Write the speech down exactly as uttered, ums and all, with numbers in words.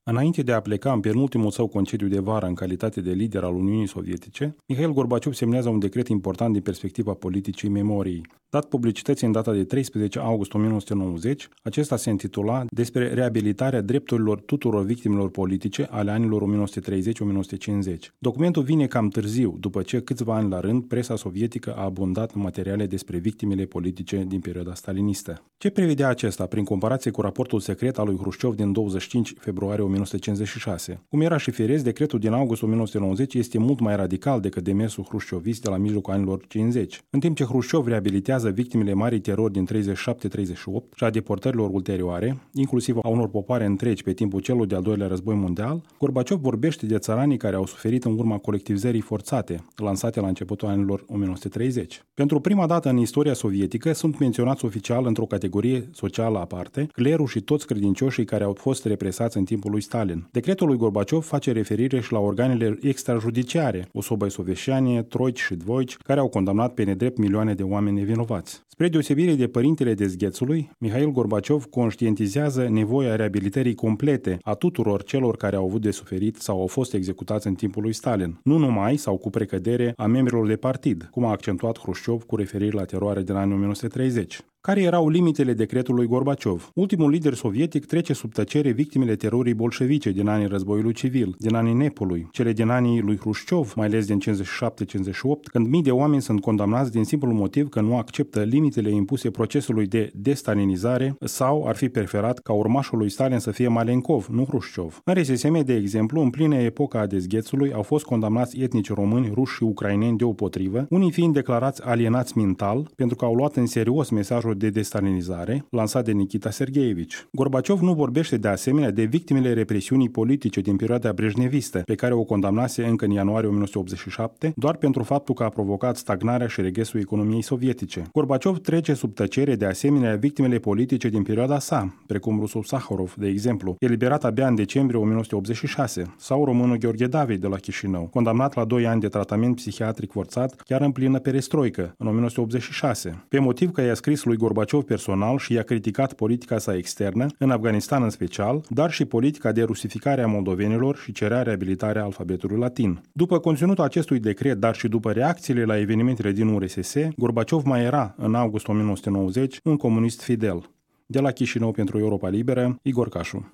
Înainte de a pleca în penultimul său concediu de vară în calitate de lider al Uniunii Sovietice, Mihail Gorbaciov semnează un decret important din perspectiva politicii memoriei. Dat publicității în data de treisprezece august o mie nouă sute nouăzeci, acesta se intitula despre reabilitarea drepturilor tuturor victimelor politice ale anilor o mie nouă sute treizeci - o mie nouă sute cincizeci. Documentul vine cam târziu, după ce câțiva ani la rând presa sovietică a abundat în materiale despre victimele politice din perioada stalinistă. Ce prevedea acesta prin comparație cu raportul secret al lui Hrușciov din douăzeci și cinci februarie o mie nouă sute cincizeci și șase? Cum era și firesc, decretul din august o mie nouă sute nouăzeci este mult mai radical decât demersul hrușciovist de la mijlocul anilor cincizeci. În timp ce Hrușciov reabilitează victimele marii terori din treizeci și șapte - treizeci și opt și a deportărilor ulterioare, inclusiv a unor popoare întregi pe timpul celui de-al doilea război mondial, Gorbaciov vorbește de țăranii care au suferit în urma colectivizării forțate, lansate la începutul anilor o mie nouă sute treizeci. Pentru prima dată în istoria sovietică sunt menționați oficial într-o categorie socială aparte clerul și toți credincioșii care au fost represați în timpul lui Stalin. Decretul lui Gorbaciov face referire și la organele extrajudiciare, Osobai Soveșani, Troici și Dvoici, care au condamnat pe nedrept milioane de oameni nevinovați. Spre deosebire de părintele dezghețului, Mihail Gorbaciov conștientizează nevoia reabilitării complete a tuturor celor care au avut de suferit sau au fost executați în timpul lui Stalin, nu numai sau cu precădere a membrilor de partid, cum a accentuat Hrușciov cu referire la teroarea din anii o mie nouă sute treizeci. Care erau limitele decretului Gorbaciov? Ultimul lider sovietic trece sub tăcere victimele terorii bolșevice din anii războiului civil, din anii Nepului, cele din anii lui Hrușciov, mai ales din cincizeci și șapte - cincizeci și opt, când mii de oameni sunt condamnați din simplul motiv că nu acceptă limitele impuse procesului de destalinizare sau ar fi preferat ca urmașul lui Stalin să fie Malenkov, nu Hrușciov. În R S S M, de exemplu, în plină epoca a dezghețului, au fost condamnați etnici români, ruși și ucraineni deopotrivă, unii fiind declarați alienați mental pentru că au luat în serios mesajul de destalinizare lansat de Nikita Sergeevici. Gorbaciov nu vorbește de asemenea de victimele represiunii politice din perioada brejnevistă, pe care o condamnase încă în ianuarie o mie nouă sute optzeci și șapte, doar pentru faptul că a provocat stagnarea și regresul economiei sovietice. Gorbaciov trece sub tăcere de asemenea victimele politice din perioada sa, precum rusul Saharov, de exemplu, eliberat abia în decembrie o mie nouă sute optzeci și șase, sau românul Gheorghe David de la Chișinău, condamnat la doi ani de tratament psihiatric forțat chiar în plină perestroică, în o mie nouă sute optzeci și șase, pe motiv că i-a scris lui Gorbaciov personal și i-a criticat politica sa externă, în Afganistan în special, dar și politica de rusificare a moldovenilor și cerea reabilitarea alfabetului latin. După conținutul acestui decret, dar și după reacțiile la evenimentele din U R S S, Gorbaciov mai era, în august o mie nouă sute nouăzeci, un comunist fidel. De la Chișinău pentru Europa Liberă, Igor Cașu.